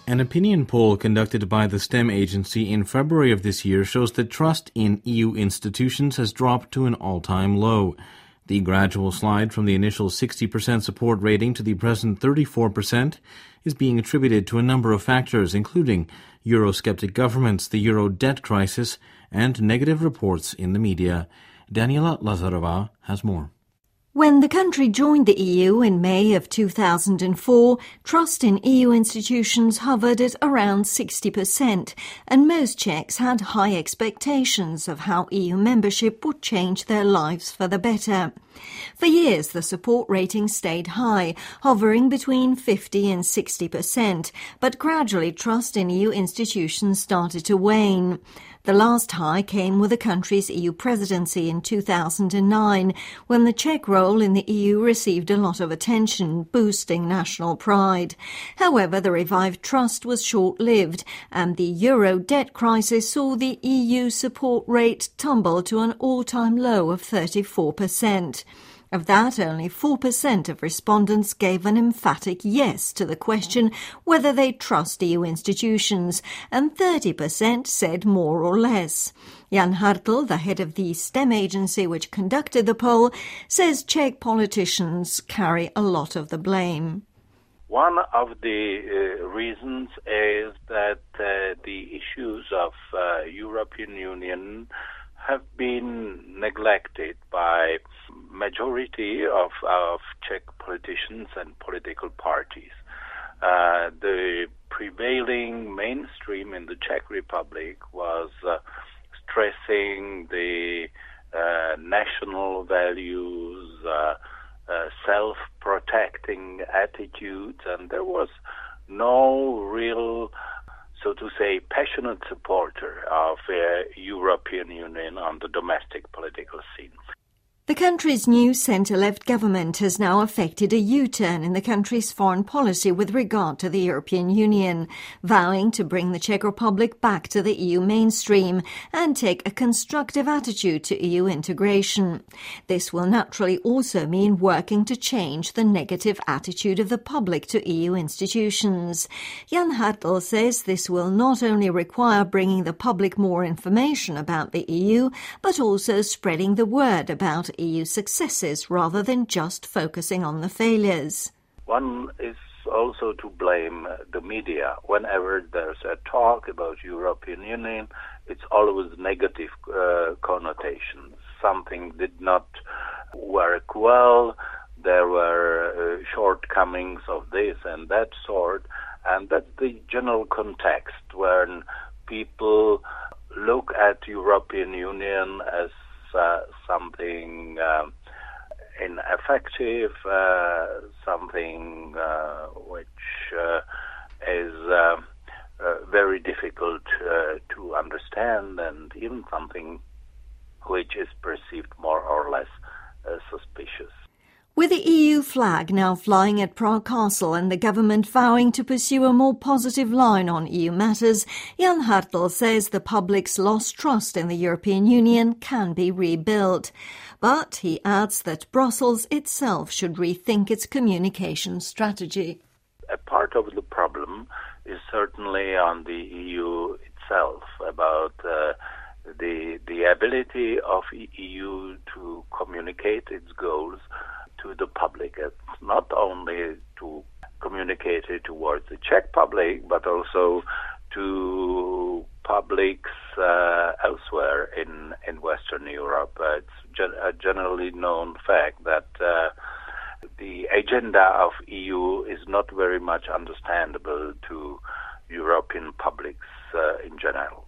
An opinion poll conducted by the STEM agency in February of this year shows that trust in EU institutions has dropped to an all-time low. The gradual slide from the initial 60% support rating to the present 34% is being attributed to a number of factors, including Eurosceptic governments, the euro debt crisis, and negative reports in the media. Daniela Lazarova has more. When the country joined the EU in May of 2004, trust in EU institutions hovered at around 60%, and most Czechs had high expectations of how EU membership would change their lives for the better. For years, the support rating stayed high, hovering between 50 and 60%, but gradually trust in EU institutions started to wane. The last high came with the country's EU presidency in 2009, when the Czech role in the EU received a lot of attention, boosting national pride. However, the revived trust was short-lived, and the euro debt crisis saw the EU support rate tumble to an all-time low of 34%. Of that, only 4% of respondents gave an emphatic yes to the question whether they trust EU institutions, and 30% said more or less. Jan Hartl, the head of the STEM agency which conducted the poll, says Czech politicians carry a lot of the blame. One of the reasons is that the issues of European Union have been neglected by majority of Czech politicians and political parties. The prevailing mainstream in the Czech Republic was stressing the national values, self-protecting attitudes, and there was no real, so to say, passionate supporter of European Union on the domestic political scene. The country's new centre-left government has now effected a U-turn in the country's foreign policy with regard to the European Union, vowing to bring the Czech Republic back to the EU mainstream and take a constructive attitude to EU integration. This will naturally also mean working to change the negative attitude of the public to EU institutions. Jan Hartl says this will not only require bringing the public more information about the EU, but also spreading the word about EU successes rather than just focusing on the failures. One is also to blame the media. Whenever there's a talk about European Union, it's always negative connotations. Something did not work well, there were shortcomings of this and that sort, and that's the general context when people look at European Union as something ineffective, something which is very difficult to understand, and even something which is perceived more or less suspicious. With the EU flag now flying at Prague Castle and the government vowing to pursue a more positive line on EU matters, Jan Hartl says the public's lost trust in the European Union can be rebuilt. But he adds that Brussels itself should rethink its communication strategy. A part of the problem is certainly on the EU itself, about the ability of EU to communicate its goals to the public. It's not only to communicate it towards the Czech public, but also to publics elsewhere in Western Europe. It's a generally known fact that the agenda of EU is not very much understandable to European publics in general.